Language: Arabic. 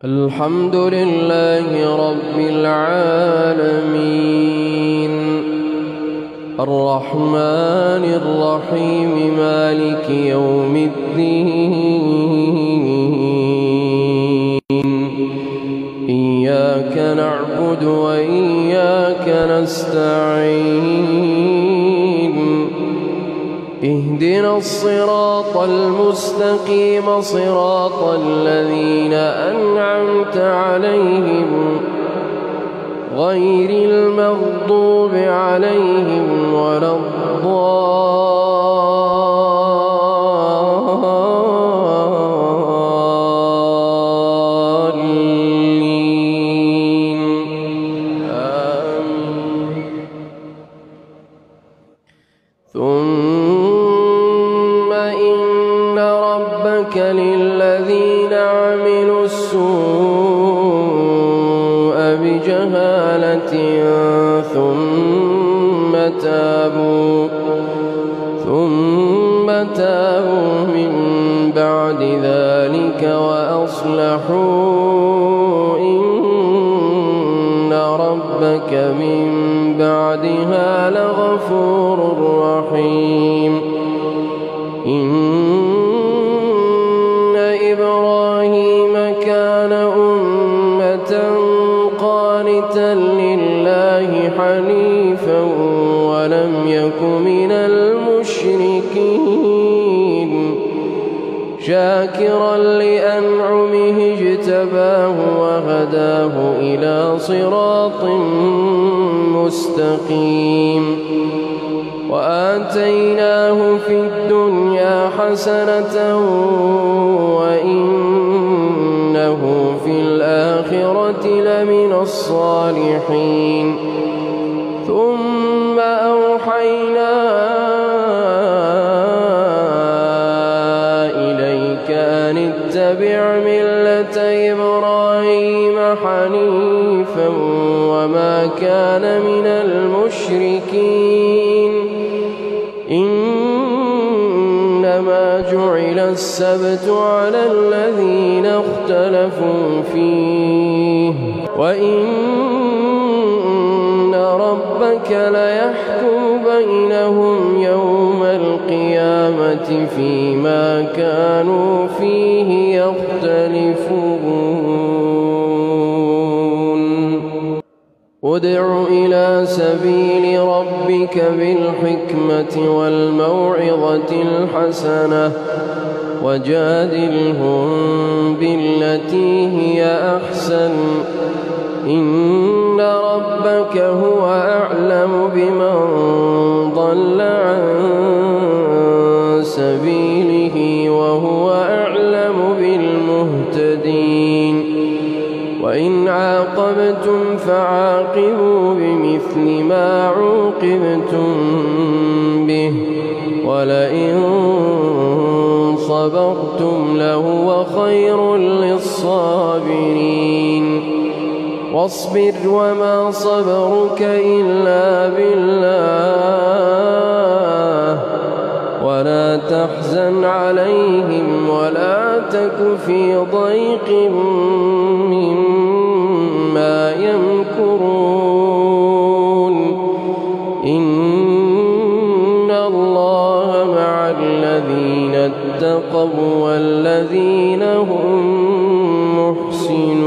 الحمد لله رب العالمين الرحمن الرحيم مالك يوم الدين إياك نعبد وإياك نستعين اهدنا الصراط المستقيم صراط الذين أنعمت عليهم غير المغضوب عليهم ولا الضالين آمين. ثم إن ربك للذين عملوا السوء بجهالة ثم تابوا من بعد ذلك وأصلحوا إن ربك من بعدها لغفور رحيم. إن إبراهيم كان أمة قانتا لله حنيفا ولم يك من المشركين شاكرا لأنعمه اجتباه وهداه إلى صراط مستقيم. وآتيناه في الدنيا حسنة وإنه في الآخرة لمن الصالحين. ثم أوحينا إليك أن اتبع ملة إبراهيم حنيفا وما كان من المشركين. إنما جعل السبت على الذين اختلفوا فيه وإن ربك ليحكم بينهم يوم القيامة فيما كانوا فيه يختلفون. ادع إلى سبيل ربك بالحكمة والموعظة الحسنة وجادلهم بالتي هي أحسن إن ربك هو أعلم بمن ضل عن سبيله وهو أعلم بالمهتدين. وإن عاقبتم فعاقبوا بمثل ما عوقبتم به ولئن صبرتم لهو خير للصابرين. واصبر وما صبرك إلا بالله ولا تحزن عليهم ولا تك في ضيق مما يمكرون. إن الله مع الذين اتقوا والذين هم محسنون.